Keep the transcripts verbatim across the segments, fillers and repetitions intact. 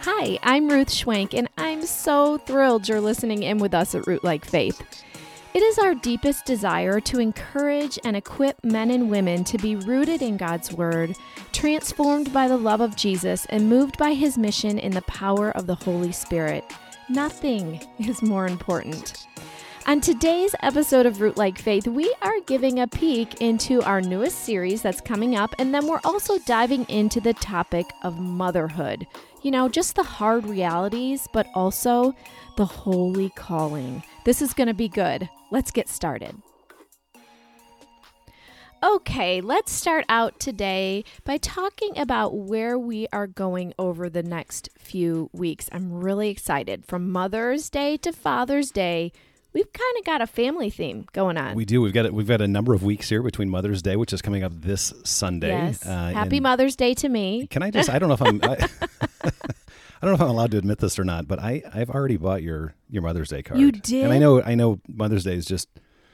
Hi, I'm Ruth Schwank, and I'm so thrilled you're listening in with us at Root Like Faith. It is our deepest desire to encourage and equip men and women to be rooted in God's Word, transformed by the love of Jesus, and moved by His mission in the power of the Holy Spirit. Nothing is more important. On today's episode of Root Like Faith, we are giving a peek into our newest series that's coming up, and then we're also diving into the topic of motherhood. You know, just the hard realities, but also the holy calling. This is going to be good. Let's get started. Okay, let's start out today by talking about where we are going over the next few weeks. I'm really excited. From Mother's Day to Father's Day, we've kind of got a family theme going on. We do. We've got a, we've got a number of weeks here between Mother's Day, which is coming up this Sunday. Yes. Uh, Happy Mother's Day to me. Can I just? I don't know if I'm. I, I don't know if I'm allowed to admit this or not, but I I've already bought your your Mother's Day card. You did? And I know I know Mother's Day is just.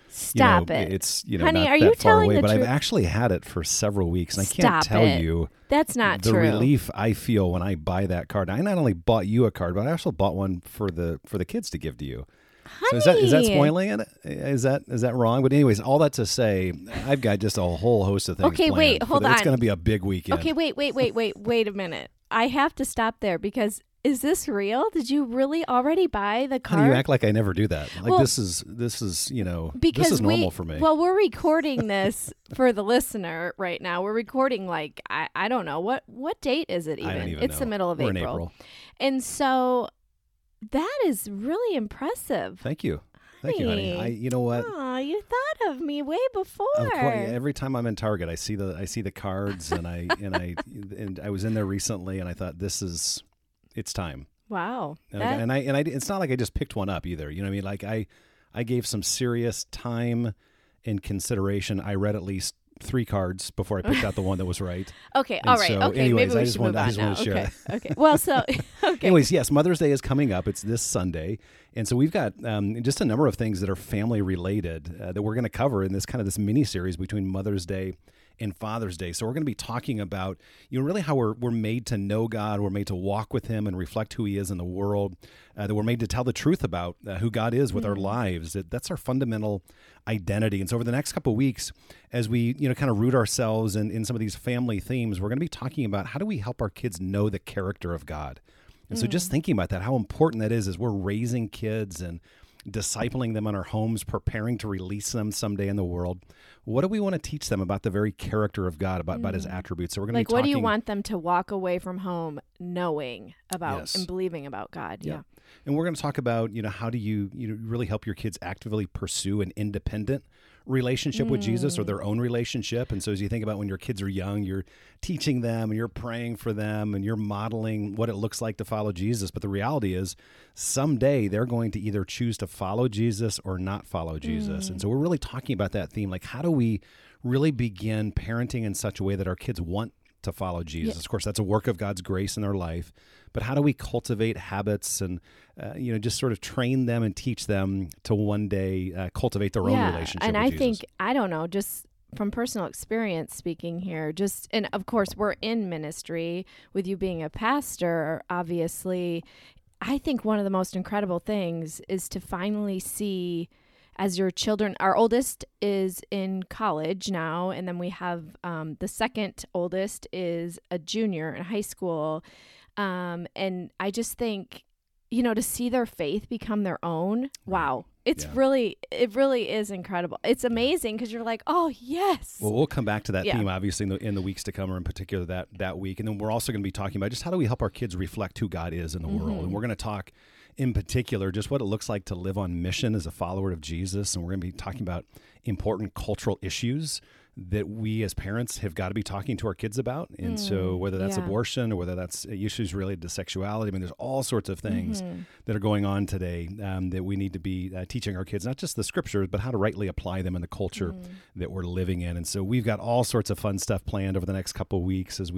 Stop you know, it. It's you know Honey, not are that you far telling away, the but truth? I've actually had it for several weeks, and I Stop can't tell it. you. That's not the true. relief I feel when I buy that card. I not only bought you a card, but I also bought one for the for the kids to give to you. Honey. So is that is that spoiling it? Is that is that wrong? But anyways, all that to say, I've got just a whole host of things. Okay, planned wait, for hold the- on. It's going to be a big weekend. Okay, wait, wait, wait, wait, wait a minute. I have to stop there because is this real? Did you really already buy the card? How do you act like I never do that? Like Well, this is this is you know because this is normal we, for me. Well, we're recording this for the listener right now. We're recording like I, I don't know what what date is it even? I don't even it's know. the middle of We're April. in April. And so that is really impressive. Thank you, thank you, honey. Honey. I you know what? Oh, you thought of me way before. Of course, every time I'm in Target, I see the I see the cards, and I and I and I was in there recently, and I thought this is it's time. Wow. And, That- I, and I and I it's not like I just picked one up either. You know what I mean? Like I I gave some serious time and consideration. I read at least three cards before I picked out the one that was right. okay, and all right. so okay, anyways, maybe I we just should wanted- move I on just now. wanted to share okay. okay. Well, so okay. Anyways, yes, Mother's Day is coming up. It's this Sunday, and so we've got um, just a number of things that are family related uh, that we're going to cover in this kind of this mini series between Mother's Day and Father's Day. So we're going to be talking about you know really how we're we're made to know God, we're made to walk with Him and reflect who He is in the world. Uh, that we're made to tell the truth about uh, who God is with our lives. That that's our fundamental identity. And so over the next couple of weeks, as we you know kind of root ourselves in, in some of these family themes, we're going to be talking about how do we help our kids know the character of God. And so just thinking about that, how important that is as we're raising kids and discipling them in our homes, preparing to release them someday in the world. What do we want to teach them about the very character of God, about, about His attributes? So we're going to Like, be what talking. do you want them to walk away from home knowing about Yes. and believing about God? Yeah. And we're going to talk about, you know, how do you, you know, really help your kids actively pursue an independent relationship with Jesus or their own relationship. And so as you think about when your kids are young, you're teaching them and you're praying for them and you're modeling what it looks like to follow Jesus. But the reality is someday they're going to either choose to follow Jesus or not follow Jesus. And so we're really talking about that theme. Like, how do we really begin parenting in such a way that our kids want to follow Jesus? Yeah. Of course, that's a work of God's grace in their life. But how do we cultivate habits and, uh, you know, just sort of train them and teach them to one day uh, cultivate their own Yeah, relationship and with I Jesus? think, I don't know, just from personal experience speaking here, just, and of course, we're in ministry with you being a pastor, obviously. I think one of the most incredible things is to finally see as your children, our oldest is in college now, and then we have um, the second oldest is a junior in high school. Um, and I just think, you know, to see their faith become their own, wow. It's Yeah. really, it really is incredible. It's amazing because you're like, oh, yes. Well, we'll come back to that Yeah. theme, obviously, in the, in the weeks to come, or in particular that, that week. And then we're also going to be talking about just how do we help our kids reflect who God is in the world. And we're going to talk in particular just what it looks like to live on mission as a follower of Jesus. And we're going to be talking about important cultural issues that we as parents have got to be talking to our kids about. And so whether that's yeah. abortion or whether that's issues related to sexuality, I mean, there's all sorts of things that are going on today um, that we need to be uh, teaching our kids, not just the scriptures, but how to rightly apply them in the culture that we're living in. And so we've got all sorts of fun stuff planned over the next couple of weeks as we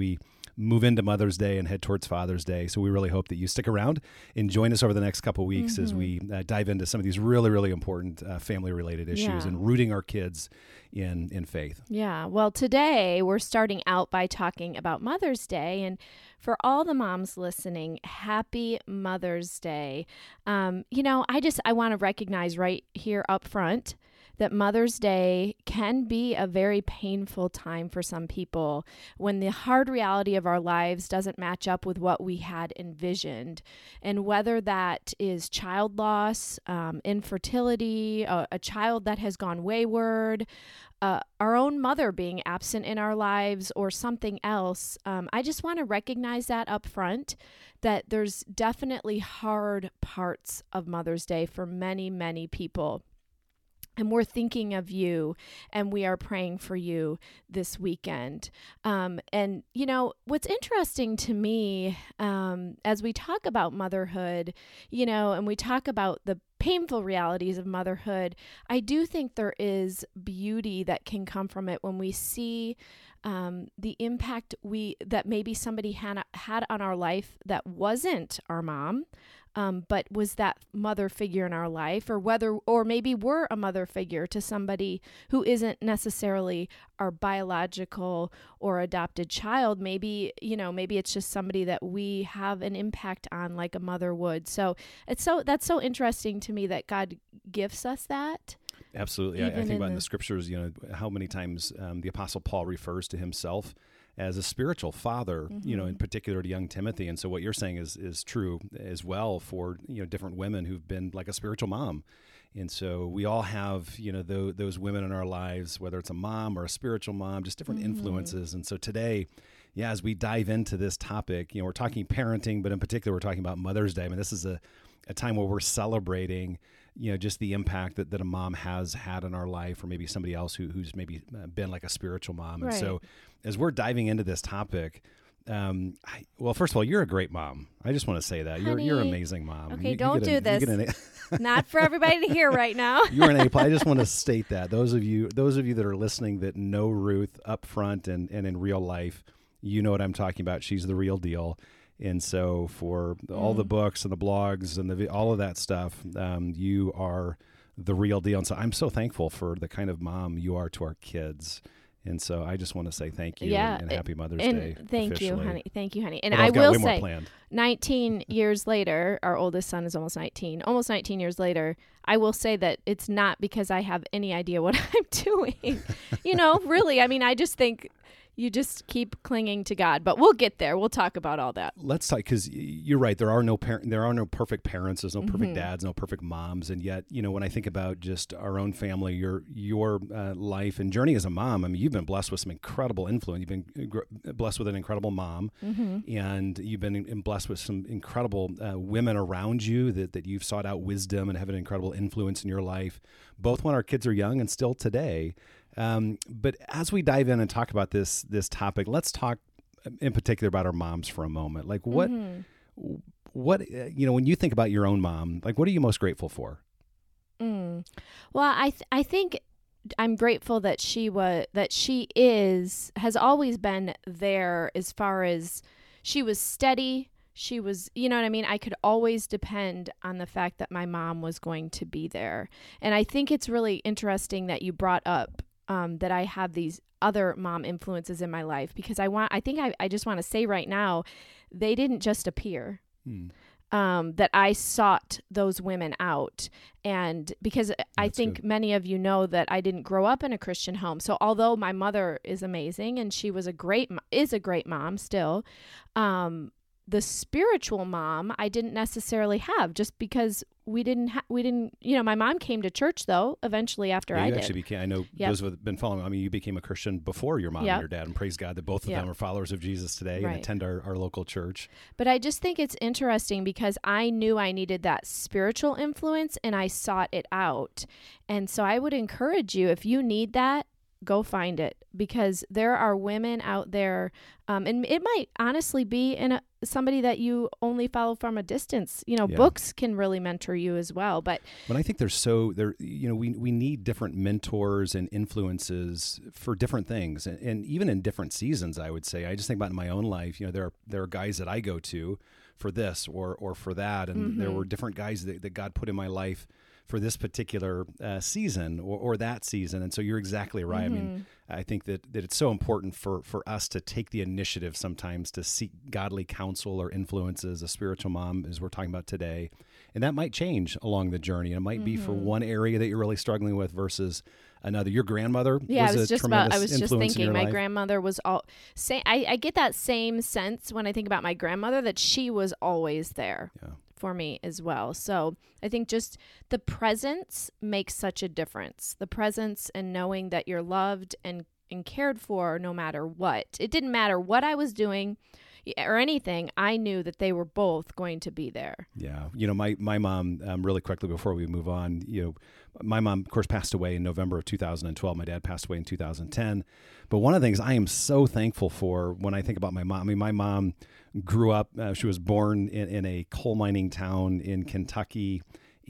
move into Mother's Day and head towards Father's Day. So we really hope that you stick around and join us over the next couple of weeks mm-hmm. as we uh, dive into some of these really, really important uh, family-related issues yeah. and rooting our kids in, in faith. Yeah. Well, today we're starting out by talking about Mother's Day. And for all the moms listening, happy Mother's Day. Um, you know, I just, I want to recognize right here up front that Mother's Day can be a very painful time for some people when the hard reality of our lives doesn't match up with what we had envisioned. And whether that is child loss, um, infertility, a, a child that has gone wayward, uh, our own mother being absent in our lives, or something else, um, I just want to recognize that up front, that there's definitely hard parts of Mother's Day for many, many people. And we're thinking of you, and we are praying for you this weekend. Um, and, you know, what's interesting to me um, as we talk about motherhood, you know, and we talk about the painful realities of motherhood, I do think there is beauty that can come from it when we see um, the impact we that maybe somebody had, had on our life that wasn't our mom. Um, but was that mother figure in our life, or whether, or maybe we're a mother figure to somebody who isn't necessarily our biological or adopted child. Maybe, you know, maybe it's just somebody that we have an impact on like a mother would. So it's so, that's so interesting to me that God gifts us that. Absolutely. I, I think about in the, the scriptures, you know, how many times um, the Apostle Paul refers to himself as a spiritual father, mm-hmm. you know, in particular to young Timothy. And so what you're saying is is true as well for, you know, different women who've been like a spiritual mom. And so we all have, you know, those, those women in our lives, whether it's a mom or a spiritual mom, just different mm-hmm. influences. And so today, yeah, as we dive into this topic, you know, we're talking parenting, but in particular, we're talking about Mother's Day. I mean, this is a, a time where we're celebrating, you know, just the impact that, that a mom has had in our life, or maybe somebody else who, who's maybe been like a spiritual mom. Right. And so as we're diving into this topic, um, I, well, first of all, you're a great mom. I just want to say that. Honey, you're you're an amazing mom. Okay, you, don't you do a, this. An, Not for everybody to hear right now. You're an A plus. I just want to state that. Those of you those of you that are listening that know Ruth up front and, and in real life, you know what I'm talking about. She's the real deal. And so for all mm. the books and the blogs and the all of that stuff, um, you are the real deal. And so I'm so thankful for the kind of mom you are to our kids. And so I just want to say thank you yeah, and, and happy Mother's and Day. Thank officially. you, honey. Thank you, honey. And Although I I've got will way more say, planned. nineteen years later, our oldest son is almost nineteen. Almost nineteen years later, I will say that it's not because I have any idea what I'm doing. You know, really, I mean, I just think you just keep clinging to God, but we'll get there. We'll talk about all that. Let's talk, because you're right. There are no parent, there are no perfect parents. There's no perfect mm-hmm. dads, no perfect moms. And yet, you know, when I think about just our own family, your your uh, life and journey as a mom, I mean, you've been blessed with some incredible influence. You've been gr- blessed with an incredible mom, mm-hmm. and you've been in, blessed with some incredible uh, women around you that that you've sought out wisdom and have an incredible influence in your life, both when our kids are young and still today. Um, but as we dive in and talk about this this topic, let's talk in particular about our moms for a moment. Like what, mm-hmm. what uh, you know, when you think about your own mom, like what are you most grateful for? Mm. Well, I th- I think I'm grateful that she was that she is has always been there as far as she was steady. She was, you know what I mean? I could always depend on the fact that my mom was going to be there. And I think it's really interesting that you brought up um, that I have these other mom influences in my life, because I want, I think I, I just want to say right now, they didn't just appear. Hmm. Um, that I sought those women out. And because That's I think good. Many of you know that I didn't grow up in a Christian home. So although my mother is amazing and she was a great, is a great mom still, um, the spiritual mom I didn't necessarily have, just because we didn't ha- we didn't you know my mom came to church though eventually after yeah, I you did. Actually became, I know yep. those who have been following, I mean, you became a Christian before your mom yep. and your dad, and praise God that both of yep. them are followers of Jesus today right. and attend our, our local church. But I just think it's interesting because I knew I needed that spiritual influence and I sought it out. And so I would encourage you, if you need that, go find it, because there are women out there, um, and it might honestly be in a, somebody that you only follow from a distance. You know, Yeah. books can really mentor you as well. But But I think there's so there, you know, we we need different mentors and influences for different things, and, and even in different seasons. I would say, I just think about in my own life. You know, there are there are guys that I go to for this or or for that, and Mm-hmm. there were different guys that, that God put in my life for this particular uh, season or, or that season. And so you're exactly right. Mm-hmm. I mean, I think that, that it's so important for, for us to take the initiative sometimes to seek godly counsel or influences, a spiritual mom, as we're talking about today. And that might change along the journey. It might mm-hmm. be for one area that you're really struggling with versus another. Your grandmother yeah, was I was a just about, I was just influence in thinking your my life? grandmother was all say I, I get that same sense when I think about my grandmother, that she was always there. Yeah. For me as well. So I think just the presence makes such a difference. The presence and knowing that you're loved and, and cared for no matter what. It didn't matter what I was doing or anything. I knew that they were both going to be there. Yeah. You know, my, my mom, um, really quickly before we move on, you know, my mom, of course, passed away in November of two thousand twelve. My dad passed away in two thousand ten. But one of the things I am so thankful for when I think about my mom, I mean, my mom grew up, uh, she was born in, in a coal mining town in Kentucky,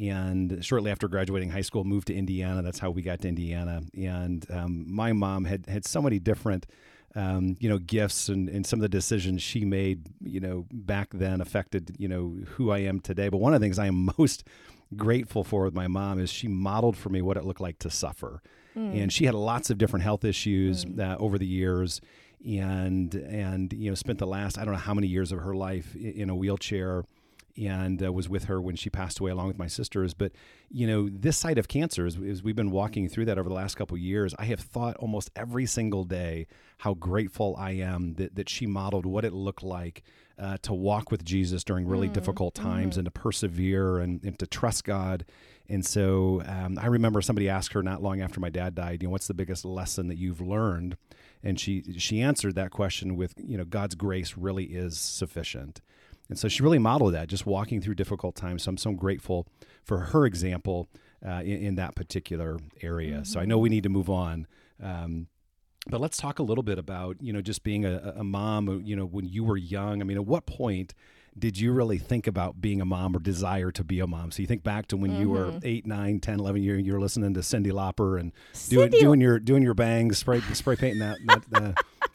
and shortly after graduating high school, moved to Indiana. That's how we got to Indiana. And um, my mom had, had so many different Um, you know, gifts and, and some of the decisions she made, you know, back then affected, you know, who I am today. But one of the things I am most grateful for with my mom is she modeled for me what it looked like to suffer. Mm. And she had lots of different health issues mm. uh, over the years, and, and, you know, spent the last, I don't know how many years of her life in a wheelchair, and uh, was with her when she passed away along with my sisters. But, you know, this side of cancer, as, as we've been walking through that over the last couple of years, I have thought almost every single day how grateful I am that, that she modeled what it looked like uh, to walk with Jesus during really mm, difficult times mm. and to persevere and, and to trust God. And so um, I remember somebody asked her not long after my dad died, you know, what's the biggest lesson that you've learned? And she she answered that question with, you know, God's grace really is sufficient. And so she really modeled that, just walking through difficult times. So I'm so grateful for her example uh, in, in that particular area. Mm-hmm. So I know we need to move on. Um, but let's talk a little bit about, you know, just being a, a mom, you know, when you were young. I mean, at what point did you really think about being a mom or desire to be a mom? So you think back to when mm-hmm. you were eight, nine, ten, eleven, years, you were listening to Cyndi Lauper and doing, doing your doing your bangs, spray spray painting that, that uh,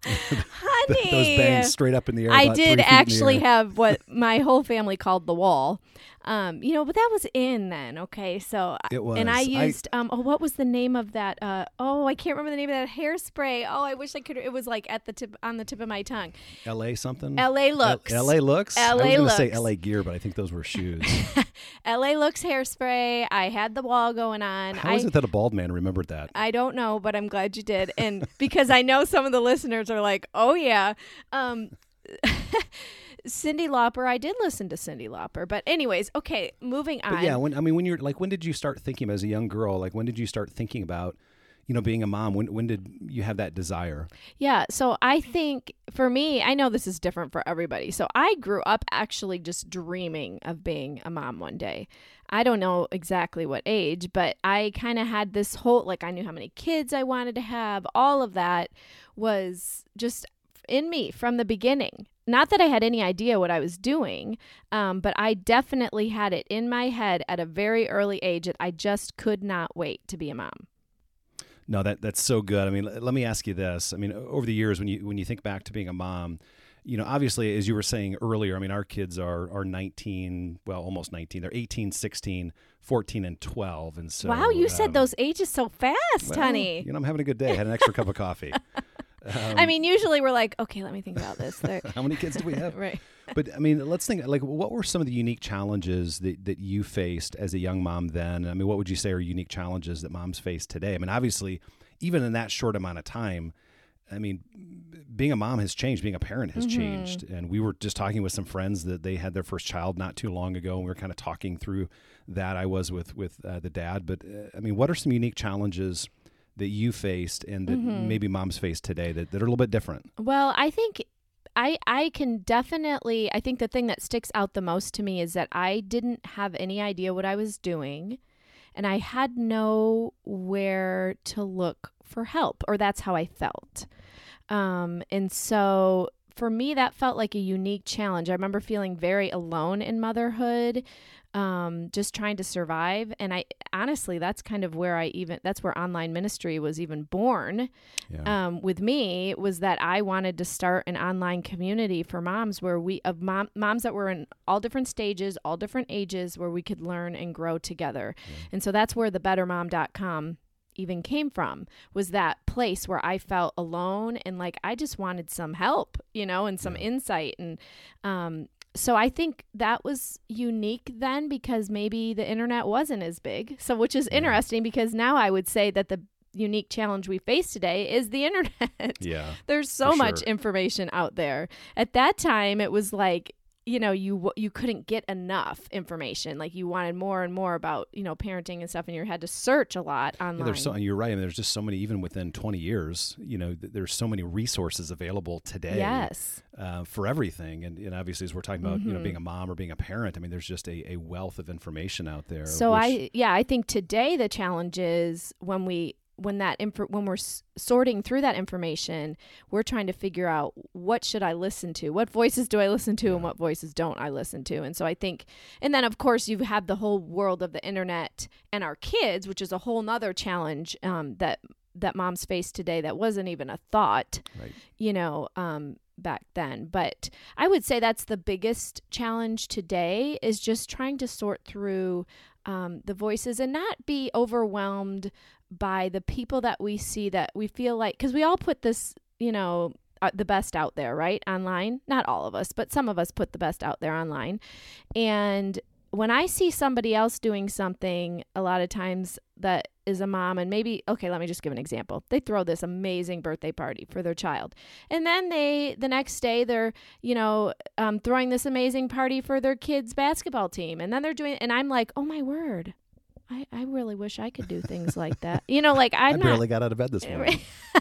Honey, those bangs straight up in the air. I did actually have what my whole family called the wall. Um, you know, but that was in then. Okay, so it was, and I used I, um. Oh, what was the name of that? Uh, oh, I can't remember the name of that hairspray. Oh, I wish I could. It was like at the tip on the tip of my tongue. L A something. L A Looks. L A Looks. L A I was going to say Looks. L A Gear, but I think those were shoes. L A Looks hairspray. I had the wall going on. How I, is it that a bald man remembered that? I don't know, but I'm glad you did, and because I know some of the listeners are like, oh yeah. Um, Cyndi Lauper. I did listen to Cyndi Lauper, but anyways, okay, moving on. But yeah, when I mean, when you're like, when did you start thinking as a young girl? Like, when did you start thinking about, you know, being a mom? When when did you have that desire? Yeah, so I think for me, I know this is different for everybody. So I grew up actually just dreaming of being a mom one day. I don't know exactly what age, but I kind of had this whole, like, I knew how many kids I wanted to have. All of that was just in me from the beginning. Not that I had any idea what I was doing, um, but I definitely had it in my head at a very early age that I just could not wait to be a mom. No, that that's so good. I mean, let me ask you this. I mean, over the years, when you when you think back to being a mom, you know, obviously, as you were saying earlier, I mean, our kids are are nineteen, well, almost nineteen. They're eighteen, sixteen, fourteen, and twelve. And so, wow, you um, said those ages so fast, well, honey. You know, I'm having a good day. I had an extra cup of coffee. Um, I mean, usually we're like, okay, let me think about this. How many kids do we have? Right. But I mean, let's think, like, what were some of the unique challenges that, that you faced as a young mom then? I mean, what would you say are unique challenges that moms face today? I mean, obviously, even in that short amount of time, I mean, being a mom has changed. Being a parent has mm-hmm. changed. And we were just talking with some friends that they had their first child not too long ago, and we were kind of talking through that. I was with, with uh, the dad. But, uh, I mean, what are some unique challenges that you faced and that mm-hmm. maybe moms face today that, that are a little bit different? Well, I think I I can definitely, I think the thing that sticks out the most to me is that I didn't have any idea what I was doing. and I had nowhere to look for help, or that's how I felt. Um, and so for me, that felt like a unique challenge. I remember feeling very alone in motherhood, um, just trying to survive. And I honestly, that's kind of where I even, that's where online ministry was even born. Yeah. Um, with me was that I wanted to start an online community for moms where we, of mom, moms that were in all different stages, all different ages, where we could learn and grow together. Yeah. And so that's where the better mom dot com even came from, was that place where I felt alone and like I just wanted some help, you know, and some yeah. insight. And um, so I think that was unique then, because maybe the internet wasn't as big. So which is yeah. interesting, because now I would say that the unique challenge we face today is the internet. Yeah. There's so much sure. information out there. At that time, it was like, you know, you you couldn't get enough information. Like you wanted more and more about, you know, parenting and stuff, and you had to search a lot online. Yeah, there's so, and you're right. I mean, there's just so many, even within twenty years, you know, th- there's so many resources available today. Yes. Uh, for everything. And, and obviously, as we're talking about, mm-hmm. you know, being a mom or being a parent, I mean, there's just a, a wealth of information out there. So which, I, yeah, I think today the challenge is when we, when that info, when we're s- sorting through that information, we're trying to figure out, what should I listen to? What voices do I listen to, yeah. and what voices don't I listen to? And so I think, and then of course you have the whole world of the internet and our kids, which is a whole nother challenge um, that that moms face today that wasn't even a thought, right. you know, um, back then. But I would say that's the biggest challenge today, is just trying to sort through um, the voices and not be overwhelmed by the people that we see that we feel like, because we all put this, you know, uh, the best out there, right? Online. Not all of us, but some of us put the best out there online. And when I see somebody else doing something, a lot of times that is a mom, and maybe, okay, let me just give an example. They throw this amazing birthday party for their child. And then they, the next day they're, you know, um, throwing this amazing party for their kids' basketball team. And then they're doing, and I'm like, oh my word. I, I really wish I could do things like that. You know, like I'm I barely not, got out of bed this morning.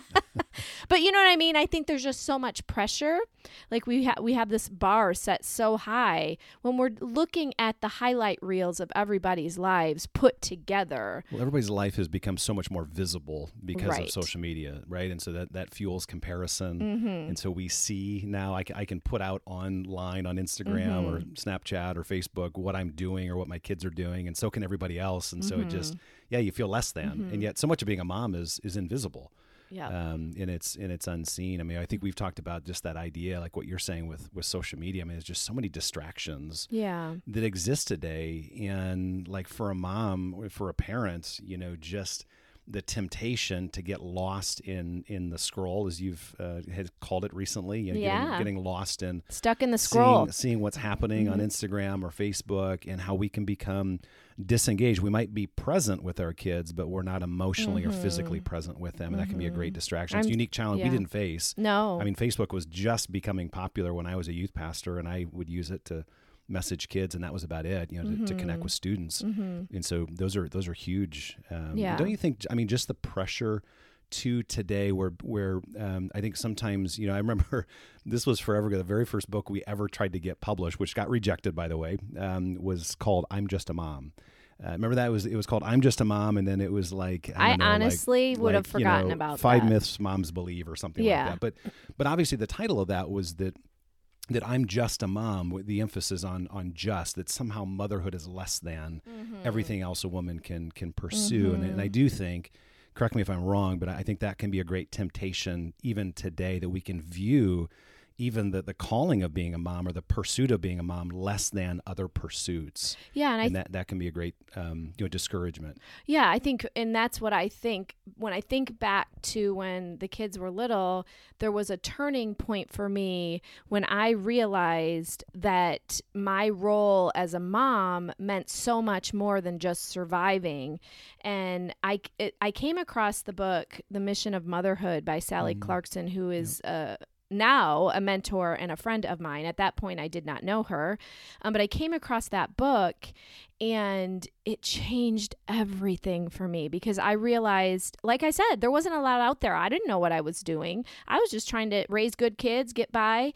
But you know what I mean? I think there's just so much pressure. Like we have we have this bar set so high when we're looking at the highlight reels of everybody's lives put together. Well, everybody's life has become so much more visible because right. of social media, right? And so that, that fuels comparison. Mm-hmm. And so we see now, I can, I can put out online on Instagram mm-hmm. or Snapchat or Facebook what I'm doing or what my kids are doing, and so can everybody else. And mm-hmm. so it just, yeah, you feel less than. Mm-hmm. And yet so much of being a mom is is invisible. Yeah. Um, and it's and it's unseen. I mean, I think we've talked about just that idea, like what you're saying with, with social media. I mean, there's just so many distractions yeah. that exist today. And like for a mom, or for a parent, you know, just the temptation to get lost in, in the scroll, as you've uh, had called it recently, you know, yeah. getting, getting lost in stuck in the scroll, seeing, seeing what's happening mm-hmm. on Instagram or Facebook, and how we can become disengaged. We might be present with our kids, but we're not emotionally mm-hmm. or physically present with them. And mm-hmm. that can be a great distraction. It's I'm, a unique challenge yeah. we didn't face. No. I mean, Facebook was just becoming popular when I was a youth pastor, and I would use it to message kids, and that was about it, you know, mm-hmm. to, to connect with students. Mm-hmm. And so those are, those are huge. Um, yeah. Don't you think, I mean, just the pressure to today where, where um, I think sometimes, you know, I remember this was forever ago, the very first book we ever tried to get published, which got rejected, by the way, um, was called I'm Just a Mom. Uh, remember that it was it was called I'm Just a Mom, and then it was like I, I know, honestly like, would like, have forgotten you know, about five that. myths moms believe or something yeah. like that. But but obviously the title of that was that that I'm just a mom, with the emphasis on on just, that somehow motherhood is less than mm-hmm. everything else a woman can can pursue. Mm-hmm. And, and I do think, correct me if I'm wrong, but I think that can be a great temptation even today, that we can view even the, the calling of being a mom or the pursuit of being a mom less than other pursuits. Yeah. And, and I th- that, that can be a great um, you know, discouragement. Yeah, I think, and that's what I think, when I think back to when the kids were little, there was a turning point for me when I realized that my role as a mom meant so much more than just surviving. And I, it, I came across the book, The Mission of Motherhood by Sally mm. Clarkson, who is a yep. uh, now a mentor and a friend of mine. At that point, I did not know her, um, but I came across that book, And it changed everything for me because I realized, like I said, there wasn't a lot out there. I didn't know what I was doing. I was just trying to raise good kids, get by.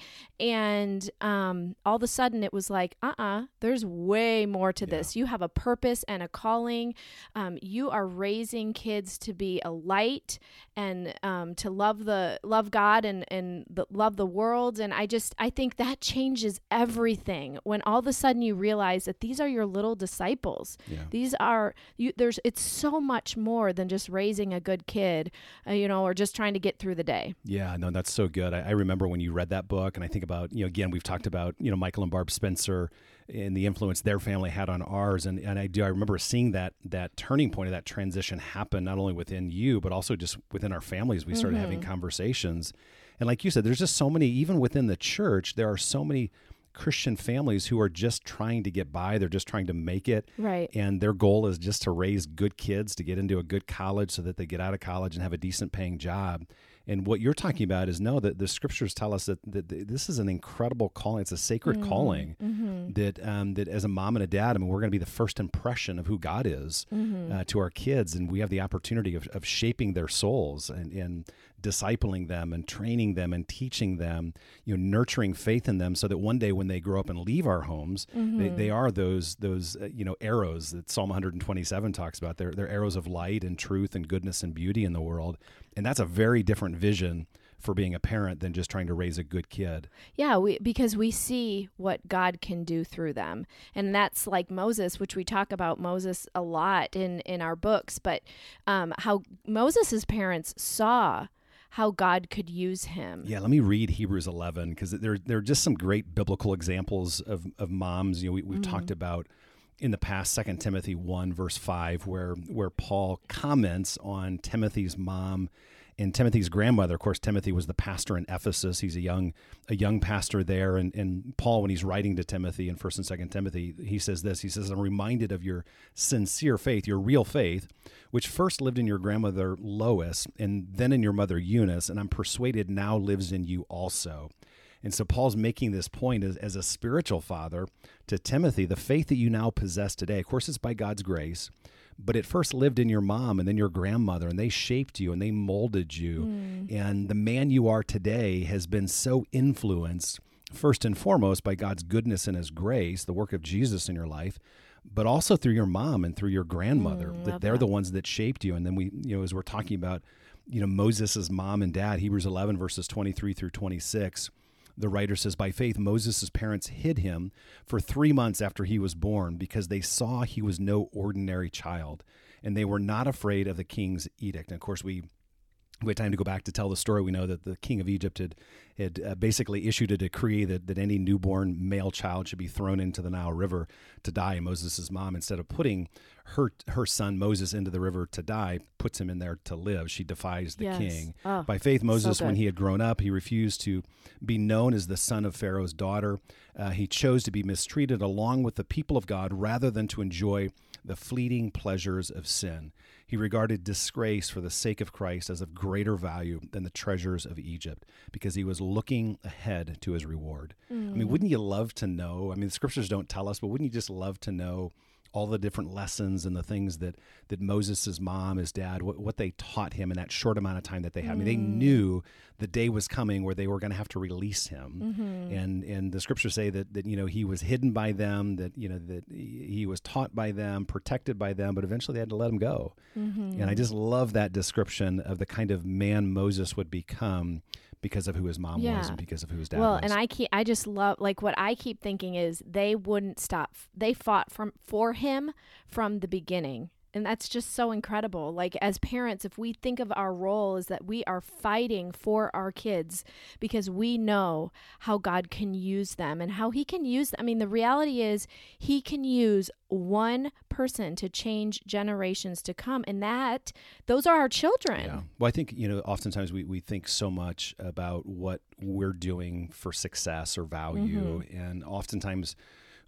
And um, all of a sudden it was like, uh-uh, there's way more to yeah. this. You have a purpose and a calling. Um, you are raising kids to be a light and um, to love the love God and, and the, love the world. And I just, I think that changes everything when all of a sudden you realize that these are your little disciples. Yeah. These are you. There's it's so much more than just raising a good kid, uh, you know, or just trying to get through the day. Yeah, no, that's so good. I, I remember when you read that book, and I think about you know again we've talked about you know Michael and Barb Spencer and the influence their family had on ours, and and I do I remember seeing that that turning point of that transition happen not only within you but also just within our families. We started mm-hmm. having conversations, and like you said, there's just so many even within the church. There are so many Christian families who are just trying to get by. They're just trying to make it. Right. And their goal is just to raise good kids, to get into a good college so that they get out of college and have a decent paying job. And what you're talking about is no, that the scriptures tell us that, that this is an incredible calling. It's a sacred mm-hmm. calling mm-hmm. that um, that as a mom and a dad, I mean, we're going to be the first impression of who God is mm-hmm. uh, to our kids. And we have the opportunity of, of shaping their souls and, and discipling them and training them and teaching them, you know, nurturing faith in them so that one day when they grow up and leave our homes, mm-hmm. they, they are those, those uh, you know, arrows that Psalm one twenty-seven talks about. They're, they're arrows of light and truth and goodness and beauty in the world. And that's a very different vision for being a parent than just trying to raise a good kid. Yeah, we, because we see what God can do through them. And that's like Moses, which we talk about Moses a lot in, in our books, but um, how Moses' parents saw how God could use him. Yeah, let me read Hebrews eleven, because there, there are just some great biblical examples of, of moms. You know, we, we've mm-hmm. talked about in the past, Second Timothy one, verse five, where where Paul comments on Timothy's mom and Timothy's grandmother. Of course, Timothy was the pastor in Ephesus. He's a young a young pastor there. And, and Paul, when he's writing to Timothy in First and Second Timothy, he says this. He says, I'm reminded of your sincere faith, your real faith, which first lived in your grandmother Lois and then in your mother Eunice, and I'm persuaded now lives in you also. And so Paul's making this point as, as a spiritual father to Timothy, the faith that you now possess today, of course, it's by God's grace, but it first lived in your mom and then your grandmother, and they shaped you and they molded you. Mm. And the man you are today has been so influenced, first and foremost, by God's goodness and his grace, the work of Jesus in your life, but also through your mom and through your grandmother, mm, that they're that. the ones that shaped you. And then we, you know, as we're talking about, you know, Moses' mom and dad, Hebrews eleven, verses twenty-three through twenty-six, the writer says, by faith, Moses' parents hid him for three months after he was born because they saw he was no ordinary child, and they were not afraid of the king's edict. And of course, we we had time to go back to tell the story. We know that the king of Egypt had had uh, basically issued a decree that, that any newborn male child should be thrown into the Nile River to die. And Moses' mom, instead of putting her her son Moses into the river to die, puts him in there to live. She defies the yes. king. Oh, by faith, Moses, so when he had grown up, he refused to be known as the son of Pharaoh's daughter. Uh, he chose to be mistreated along with the people of God rather than to enjoy the fleeting pleasures of sin. He regarded disgrace for the sake of Christ as of greater value than the treasures of Egypt because he was looking ahead to his reward. Mm. I mean, wouldn't you love to know? I mean, the scriptures don't tell us, but wouldn't you just love to know all the different lessons and the things that, that Moses' mom, his dad, what, what they taught him in that short amount of time that they had? Mm. I mean, they knew the day was coming where they were going to have to release him. Mm-hmm. And and the scriptures say that, that, you know, he was hidden by them, that, you know, that he was taught by them, protected by them, but eventually they had to let him go. Mm-hmm. And I just love that description of the kind of man Moses would become because of who his mom yeah. was and because of who his dad well, was. Well, and I keep, I just love, like, what I keep thinking is they wouldn't stop. They fought from for him from the beginning. And that's just so incredible. Like, as parents, if we think of our role is that we are fighting for our kids because we know how God can use them and how he can use them. I mean, the reality is he can use one person to change generations to come. And that, those are our children. Yeah. Well, I think, you know, oftentimes we, we think so much about what we're doing for success or value. Mm-hmm. And oftentimes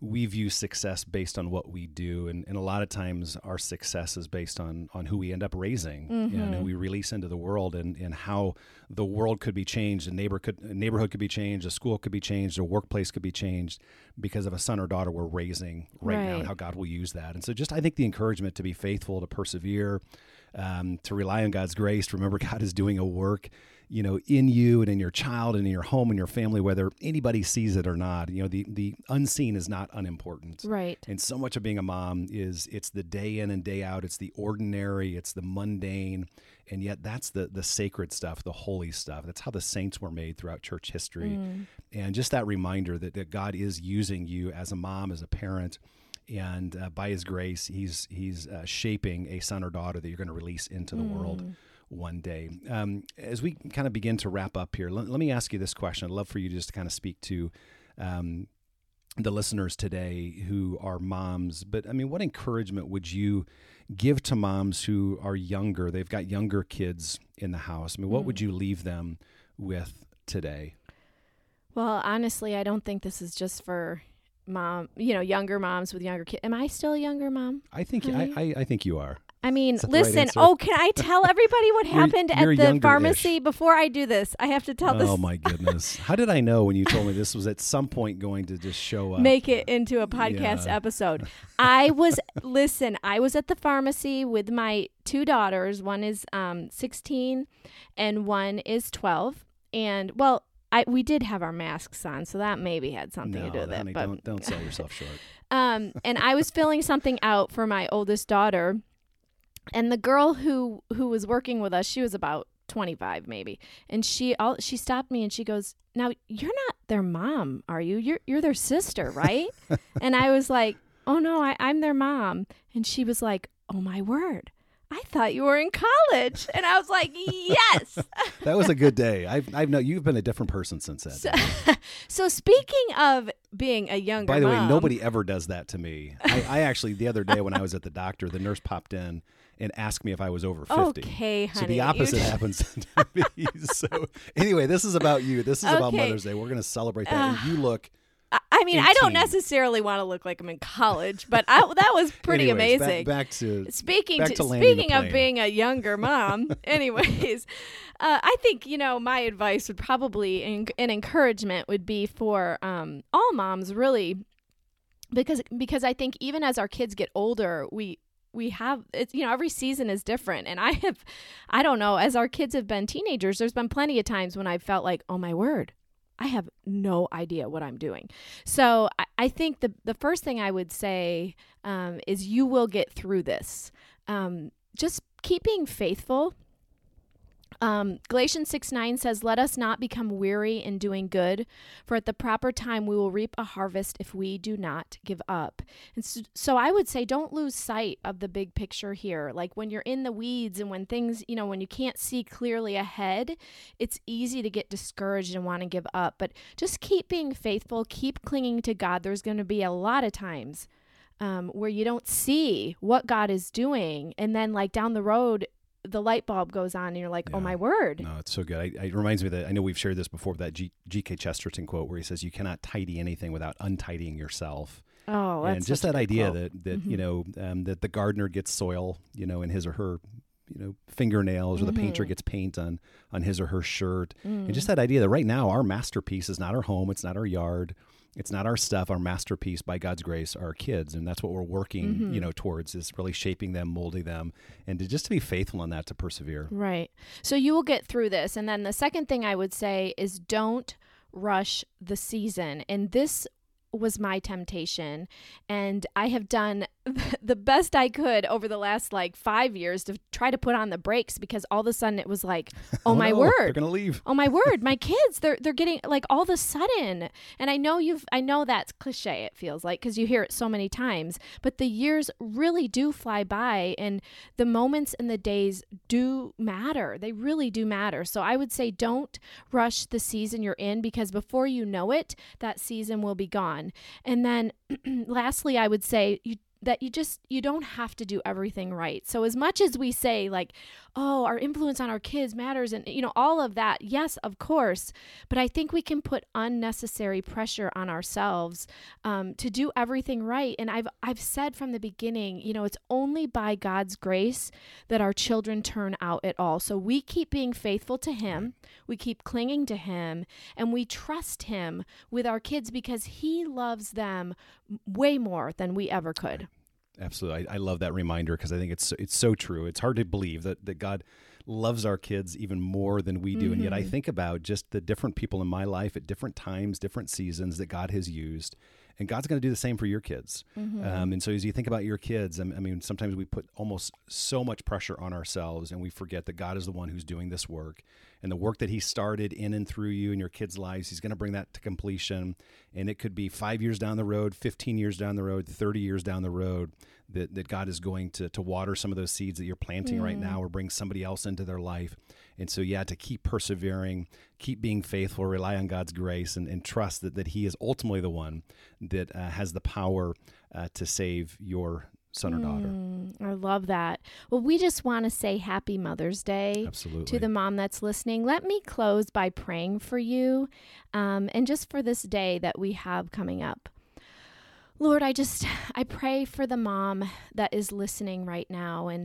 we view success based on what we do. And, and a lot of times our success is based on, on who we end up raising Mm-hmm. and who we release into the world, and, and how the world could be changed, a neighbor could, a neighborhood could be changed, a school could be changed, a workplace could be changed because of a son or daughter we're raising right, Right. now, and how God will use that. And so just, I think the encouragement to be faithful, to persevere, um, to rely on God's grace, to remember God is doing a work, you know, in you and in your child and in your home and your family, whether anybody sees it or not. You know, the, the unseen is not unimportant. Right. And so much of being a mom is it's the day in and day out. It's the ordinary, it's the mundane. And yet that's the the sacred stuff, the holy stuff. That's how the saints were made throughout church history. Mm. And just that reminder that, that God is using you as a mom, as a parent, and uh, by his grace, he's he's uh, shaping a son or daughter that you're going to release into the Mm. world one day. Um, as we kind of begin to wrap up here, let, let me ask you this question. I'd love for you just to kind of speak to um, the listeners today who are moms. But I mean, what encouragement would you give to moms who are younger? They've got younger kids in the house. I mean, what Mm. would you leave them with today? Well, honestly, I don't think this is just for mom, you know, younger moms with younger kids. Am I still a younger mom? I think I, Honey? I, I think you are. I mean, Is that the right listen, answer? oh, can I tell everybody what You're- happened you're at the younger-ish. pharmacy before I do this? I have to tell this. Oh my goodness! How did I know when you told me this was at some point going to just show up? Make it into a podcast Yeah. episode. I was, listen, I was at the pharmacy with my two daughters. One is um, sixteen and one is twelve. And, well, I we did have our masks on, so that maybe had something no, to do with honey, it. But, don't don't sell yourself short. um, and I was filling something out for my oldest daughter. And the girl who, who was working with us, she was about twenty-five maybe. And she all, she stopped me and she goes, "Now, you're not their mom, are you? You're you're their sister, right?" And I was like, "Oh, no, I, I'm their mom." And she was like, "Oh, my word. I thought you were in college." And I was like, "Yes." That was a good day. I've I've known you've been a different person since that. So, day. so speaking of being a younger By the mom, way, nobody ever does that to me. I, I actually the other day when I was at the doctor, the nurse popped in and asked me if I was over fifty. Okay, honey. So the you opposite just- happens to me. So anyway, this is about you. This is about Okay. Mother's Day. We're going to celebrate that. and you look I- I mean, I don't eighteen. necessarily want to look like I'm in college, but I, that was pretty anyways, back- amazing. Back, to Speaking back to, to landing the speaking of plane. being a younger mom, anyways, uh, I think you know my advice would probably en- an encouragement would be for um, all moms really, because because I think even as our kids get older, we we have it's you know every season is different, and I have I don't know as our kids have been teenagers, there's been plenty of times when I've felt like, oh my word, I have no idea what I'm doing. So I, I think the the first thing I would say um, is you will get through this. Um, just keep being faithful. Um, Galatians six nine says, "Let us not become weary in doing good, for at the proper time we will reap a harvest if we do not give up." And so, so I would say don't lose sight of the big picture here. Like when you're in the weeds and when things, you know, when you can't see clearly ahead, it's easy to get discouraged and want to give up. But just keep being faithful, keep clinging to God. There's going to be a lot of times um, where you don't see what God is doing. And then like down the road, the light bulb goes on and you're like, Yeah. oh my word. No, it's so good. I, it reminds me that I know we've shared this before, that G, G.K. Chesterton quote where he says, "You cannot tidy anything without untidying yourself." Oh, that's and just such a that good idea quote. that, that Mhm. you know, um, that the gardener gets soil, you know, in his or her, you know, fingernails, or the painter Mhm. gets paint on, on his or her shirt. Mm. And just that idea that right now our masterpiece is not our home. It's not our yard. It's not our stuff. Our masterpiece, by God's grace, are our kids. And that's what we're working, Mhm. you know, towards, is really shaping them, molding them, and to just to be faithful in that, to persevere. Right. So you will get through this. And then the second thing I would say is don't rush the season. And this was my temptation. And I have done the best I could over the last like five years to try to put on the brakes, because all of a sudden it was like, oh, my no, They're word. going to leave. Oh my word, my kids, they're they're getting like all of a sudden. And I know you've I know that's cliche, it feels like, because you hear it so many times, but the years really do fly by, and the moments and the days do matter. They really do matter. So I would say don't rush the season you're in, because before you know it, that season will be gone. And then lastly, I would say you that you just, you don't have to do everything right. So as much as we say like, oh, our influence on our kids matters and, you know, all of that, yes, of course. But I think we can put unnecessary pressure on ourselves um, to do everything right. And I've, I've said from the beginning, you know, it's only by God's grace that our children turn out at all. So we keep being faithful to Him. We keep clinging to Him, and we trust Him with our kids because He loves them way more than we ever could. Absolutely. I, I love that reminder because I think it's it's so true. It's hard to believe that, that God loves our kids even more than we do. Mm-hmm. And yet I think about just the different people in my life at different times, different seasons that God has used. And God's going to do the same for your kids. Mm-hmm. Um, and so as you think about your kids, I mean, sometimes we put almost so much pressure on ourselves and we forget that God is the one who's doing this work. And the work that He started in and through you and your kids' lives, He's going to bring that to completion. And it could be five years down the road, fifteen years down the road, thirty years down the road, that, that God is going to to water some of those seeds that you're planting mm. right now or bring somebody else into their life. And so, yeah, to keep persevering, keep being faithful, rely on God's grace, and, and trust that, that He is ultimately the one that uh, has the power uh, to save your son or daughter. Mm, I love that. Well, we just want to say happy Mother's Day Absolutely. To the mom that's listening. Let me close by praying for you um, and just for this day that we have coming up. Lord, I just, I pray for the mom that is listening right now, and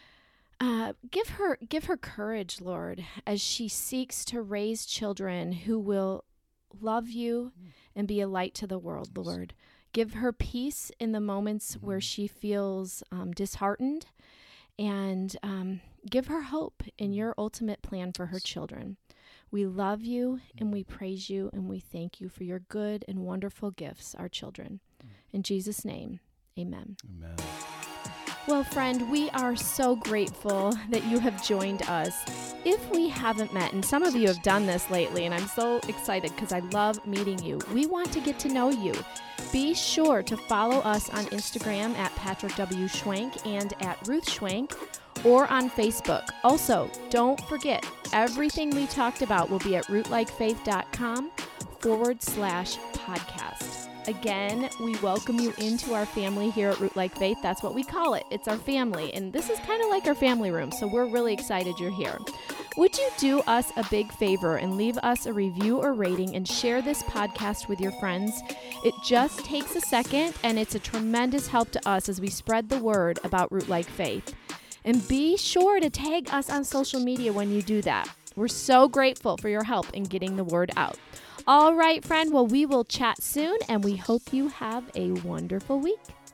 uh, give her, give her courage, Lord, as she seeks to raise children who will love you and be a light to the world, Lord. Give her peace in the moments where she feels um, disheartened, and um, give her hope in your ultimate plan for her children. We love you and we praise you and we thank you for your good and wonderful gifts, our children. In Jesus' name, amen. Amen. Well, friend, we are so grateful that you have joined us. If we haven't met, and some of you have done this lately, and I'm so excited because I love meeting you, we want to get to know you. Be sure to follow us on Instagram at Patrick W. Schwenk and at Ruth Schwenk, or on Facebook. Also, don't forget, everything we talked about will be at rootlikeffaith.com forward slash podcast. Again, we welcome you into our family here at Root Like Faith. That's what we call it. It's our family. And this is kind of like our family room, so we're really excited you're here. Would you do us a big favor and leave us a review or rating and share this podcast with your friends? It just takes a second, and it's a tremendous help to us as we spread the word about Root Like Faith. And be sure to tag us on social media when you do that. We're so grateful for your help in getting the word out. All right, friend. Well, we will chat soon, and we hope you have a wonderful week.